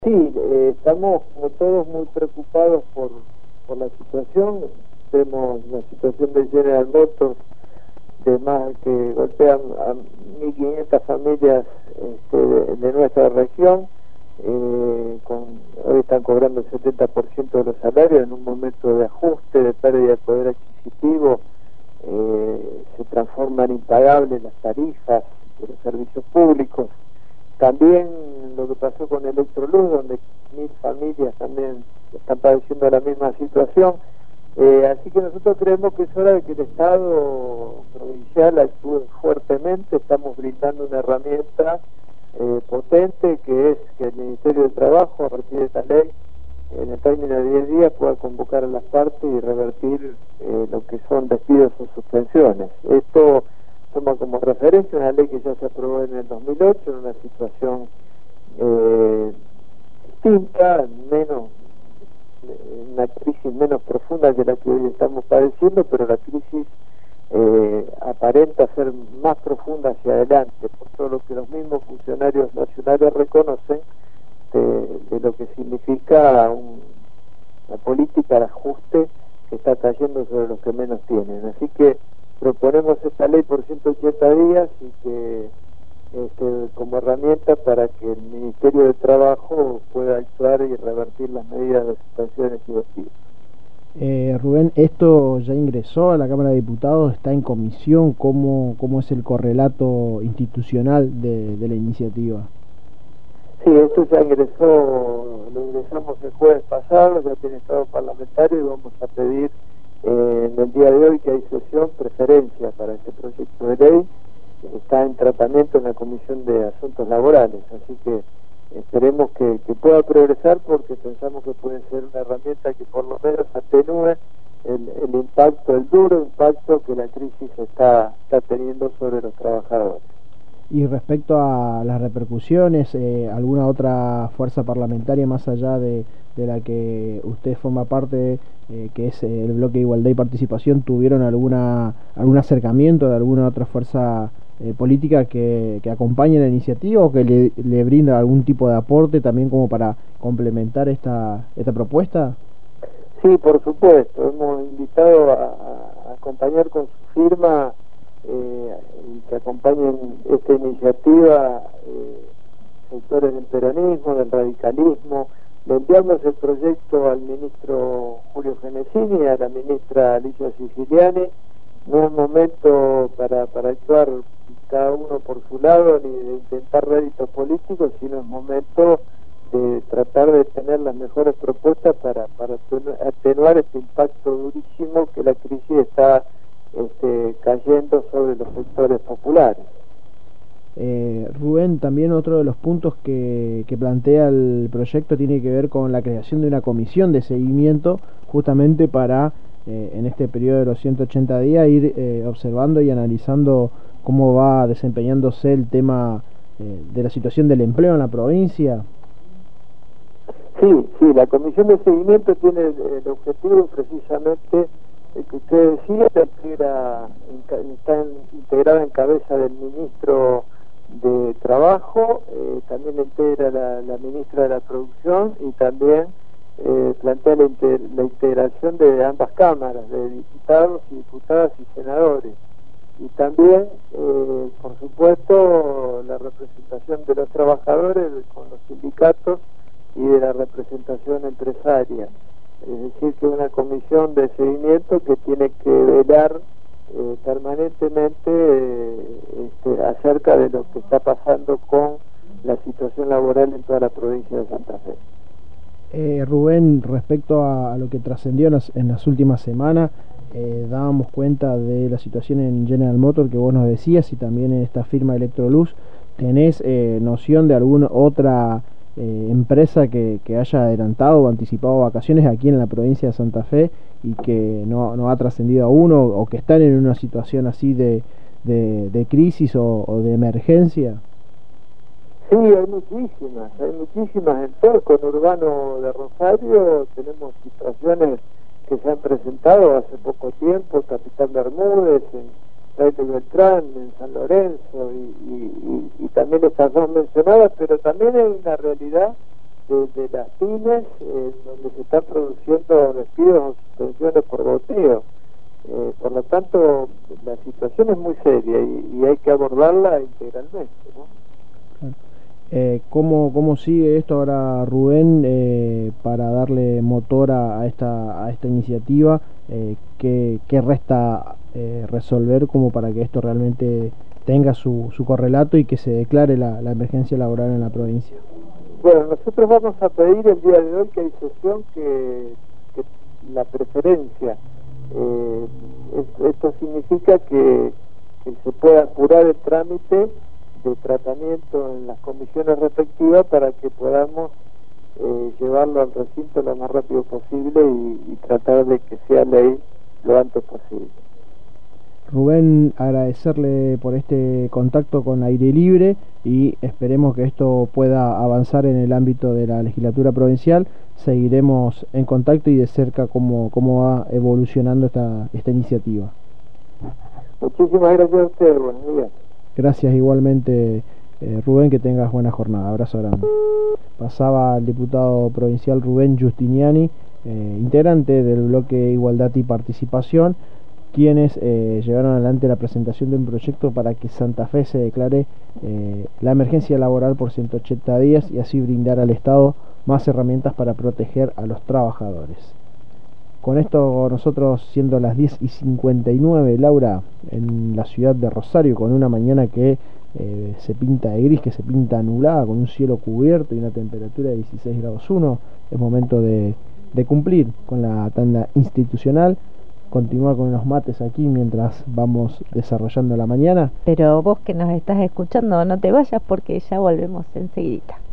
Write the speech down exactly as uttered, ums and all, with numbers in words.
Sí, eh, estamos como todos muy preocupados por, por la situación. Vemos la situación de General Motors, de más que golpean a mil quinientas familias este, de, de nuestra región. Eh, con, hoy están cobrando el setenta por ciento de los salarios en un momento de ajuste, de pérdida de poder adquisitivo. Eh, se transforman impagables las tarifas de los servicios públicos. También lo que pasó con Electroluz, donde mil familias también están padeciendo la misma situación. Eh, así que nosotros creemos que es hora de que el Estado provincial actúe fuertemente. Estamos brindando una herramienta eh, potente, que es que el Ministerio de Trabajo, a partir de esta ley, en el término de diez días, pueda convocar a las partes y revertir eh, lo que son despidos o suspensiones. Esto toma como referencia una ley que ya se aprobó en el dos mil ocho, en una situación eh, distinta, menos, una crisis menos profunda que la que hoy estamos padeciendo, pero la crisis eh, aparenta ser más profunda hacia adelante, por todo lo que los mismos funcionarios nacionales reconocen de, de lo que significa un, una política de ajuste que está cayendo sobre los que menos tienen. Así que proponemos esta ley por ciento ochenta días y que este, como herramienta para que el Ministerio de Trabajo pueda actuar y revertir las medidas de suspensiones y despidos. Eh, Rubén, esto ya ingresó a la Cámara de Diputados, está en comisión. ¿Cómo, cómo es el correlato institucional de, de la iniciativa? Sí, esto ya ingresó, lo ingresamos el jueves pasado, ya tiene estado parlamentario y vamos a pedir eh, en el día de hoy, que hay sesión, preferencia para este proyecto de ley. Está en tratamiento en la Comisión de Asuntos Laborales, así que esperemos que, que pueda progresar, porque pensamos que puede ser una herramienta que por lo menos atenúe el, el impacto, el duro impacto que la crisis está, está teniendo sobre los trabajadores. Y respecto a las repercusiones, eh, ¿alguna otra fuerza parlamentaria más allá de, de la que usted forma parte, eh, que es el bloque de Igualdad y Participación, tuvieron alguna algún acercamiento de alguna otra fuerza eh, política que, que acompañe la iniciativa o que le, le brinda algún tipo de aporte también como para complementar esta, esta propuesta? Sí, por supuesto, hemos invitado a, a acompañar con su firma eh, y que acompañen esta iniciativa eh, sectores del peronismo, del radicalismo. Le enviamos el proyecto al ministro Julio Genesini y a la ministra Alicia Siciliani. No es momento para, para actuar cada uno por su lado ni de intentar réditos políticos, sino es momento de tratar de tener las mejores propuestas para, para atenuar este impacto durísimo que la crisis está este, cayendo sobre los sectores populares. Eh, Rubén, también otro de los puntos que, que plantea el proyecto tiene que ver con la creación de una comisión de seguimiento, justamente para eh, en este periodo de los ciento ochenta días ir eh, observando y analizando cómo va desempeñándose el tema eh, de la situación del empleo en la provincia. Sí, sí, la comisión de seguimiento tiene el objetivo precisamente el que usted decía, integra, está integrada en cabeza del ministro de Trabajo, eh, también la integra la, la ministra de la Producción y también eh, plantea la, inter, la integración de ambas cámaras, de diputados y diputadas y senadores. Y también, eh, por supuesto, la representación de los trabajadores con los sindicatos y de la representación empresaria. Es decir, que una comisión de seguimiento que tiene que velar eh, permanentemente eh, este, acerca de lo que está pasando con la situación laboral en toda la provincia de Santa Fe. Eh, Rubén, respecto a, a lo que trascendió en las, en las últimas semanas, eh, dábamos cuenta de la situación en General Motors que vos nos decías y también en esta firma Electroluz. ¿Tenés eh, noción de alguna otra Eh, empresa que, que haya adelantado o anticipado vacaciones aquí en la provincia de Santa Fe y que no, no ha trascendido aún o, o que están en una situación así de, de, de crisis o, o de emergencia? Sí, hay muchísimas, hay muchísimas en todo el conurbano de Rosario. Tenemos situaciones que se han presentado hace poco tiempo, Capitán Bermúdez, en Raito Beltrán, en San Lorenzo y, y, y, y también estas dos mencionadas, pero también hay una realidad de, de las pymes, eh, donde se están produciendo despidos o suspensiones por goteo. Eh, por lo tanto, la situación es muy seria y, y hay que abordarla integralmente, ¿no? Eh, ¿cómo, ¿Cómo sigue esto ahora, Rubén, eh, para darle motor a, a, esta, a esta iniciativa? Eh, ¿qué, ¿Qué resta eh, resolver como para que esto realmente tenga su, su correlato y que se declare la, la emergencia laboral en la provincia? Bueno, nosotros vamos a pedir el día de hoy que hay sesión que, que la preferencia. Eh, esto significa que, que se pueda apurar el trámite de tratamiento en las comisiones respectivas para que podamos eh, llevarlo al recinto lo más rápido posible y, y tratar de que sea ley lo antes posible. Rubén, agradecerle por este contacto con Aire Libre y esperemos que esto pueda avanzar en el ámbito de la legislatura provincial. Seguiremos en contacto y de cerca cómo, cómo va evolucionando esta, esta iniciativa. Muchísimas gracias a ustedes, buenos días. Gracias igualmente, eh, Rubén, que tengas buena jornada. Abrazo grande. Pasaba el diputado provincial Rubén Giustiniani, eh, integrante del bloque Igualdad y Participación, quienes eh, llevaron adelante la presentación de un proyecto para que Santa Fe se declare eh, la emergencia laboral por ciento ochenta días y así brindar al Estado más herramientas para proteger a los trabajadores. Con esto nosotros, siendo las diez y cincuenta y nueve, Laura, en la ciudad de Rosario, con una mañana que eh, se pinta de gris, que se pinta nublada, con un cielo cubierto y una temperatura de dieciséis grados uno, es momento de, de cumplir con la tanda institucional, continuar con unos mates aquí mientras vamos desarrollando la mañana. Pero vos que nos estás escuchando, no te vayas porque ya volvemos enseguida.